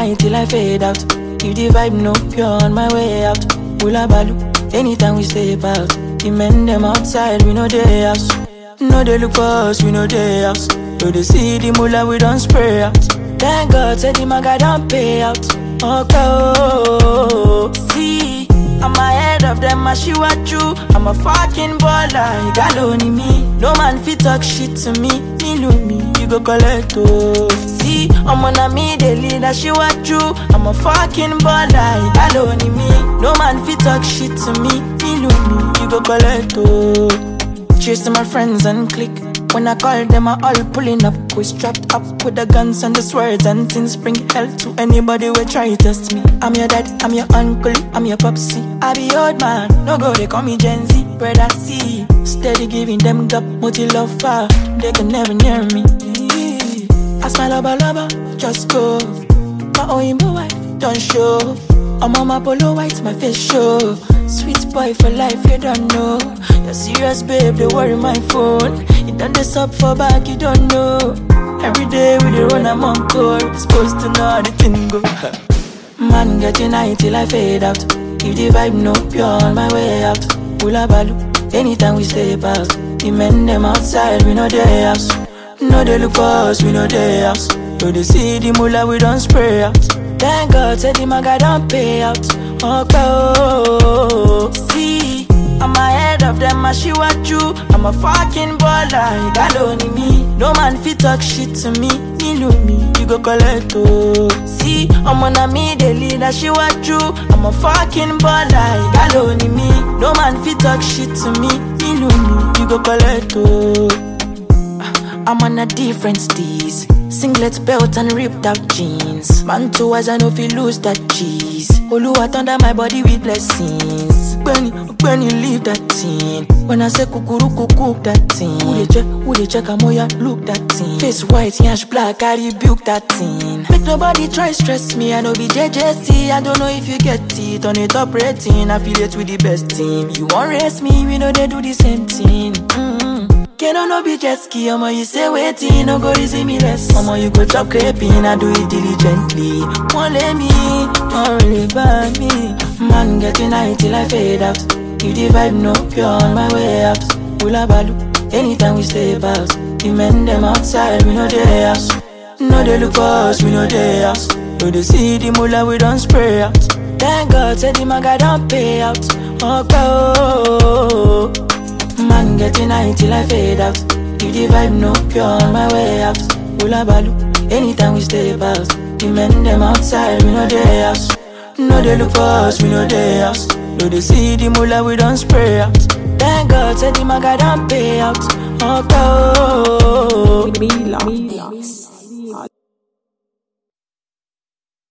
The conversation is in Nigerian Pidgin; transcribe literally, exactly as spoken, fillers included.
night till I fade out. If the vibe no pure on my way out, Ula Balu, anytime we step out. The men them outside, we know they house. No they look for us, we know they house. So they see the mullah, we don't spray out. Thank God, said the maga don't pay out. Okay, oh, see, I'm ahead of them, I see what you. I'm a fucking baller, you got only me. No man fit talk shit to me, me look me, you go collect, oh. See, I'm on a me, they lead, I see what you. I'm a fucking baller, you got only me. No man fit talk shit to me, me look me, you go collect, oh. Cheers to my friends and click. When I call them, I all pulling up. We strapped up with the guns and the swords and things. Bring hell to anybody who try to test me. I'm your dad, I'm your uncle, I'm your popsy. I be old man, no go, they call me Gen Z. Brother C, steady giving them gap, multi love far. They can never near me. I smile lover, lover, just go. My own wife, don't show. I'm on my polo white, my face show. Sweet boy for life, you don't know. You're serious, babe, they worry my phone. You done this up for back, you don't know. Every day we dey run, I'm on call. Supposed to know how the thing go. Man, getting high till I fade out. If the vibe no pure on my way out. Ula Balu, anytime we step out. The men them outside, we know they house. No they look for us, we know they house. So they see the mullah, we don't spray out. Thank God, said the maga don't pay out. Okay, oh, see, I'm ahead of them, I see what you. I'm a fucking baller, you got only me. No man fit talk shit to me, me look me, you go collect, oh. See, I'm on a me, they lead, I see what you. I'm a fucking baller, you got only me. No man fit talk shit to me, me look me, you go collect, oh. I'm on a different steez. Singlet belt and ripped out jeans. Man too as I know if you lose that cheese. Oluwa thunder my body with blessings. When you, when you leave that thing. When I say kukuruku cook that thing. Who they check, who they check, amoya look that thing. Face white, yash black, I rebuke that thing. Make nobody try stress me, I know be J J C. I don't know if you get it, on the top rating. Affiliate with the best team. You won't race me, we know they do the same thing. Mm-hmm. Can I no be jet ski, omo you say waiting, no go easy me less. Omo you go chop crepin, I do it diligently. Won't let me, won't really burn me. Man getting high till I fade out. If the vibe no pure on my way out. Ula Balu, anytime we step out. The men them outside, we know they house. No they look for us, we know they house. So they see the mullah, we don't spray out. Thank God, said the maga don't pay out. Okay, oh, man getting high till I fade out. If the vibe no pure on my way out. Ula Balu, anytime we step out. The men them outside, we know they house. No they look for us, we know they house. So they see the mullah, we don't spray out. Thank God, said the maga don't pay out. Okay, oh, me, me, me,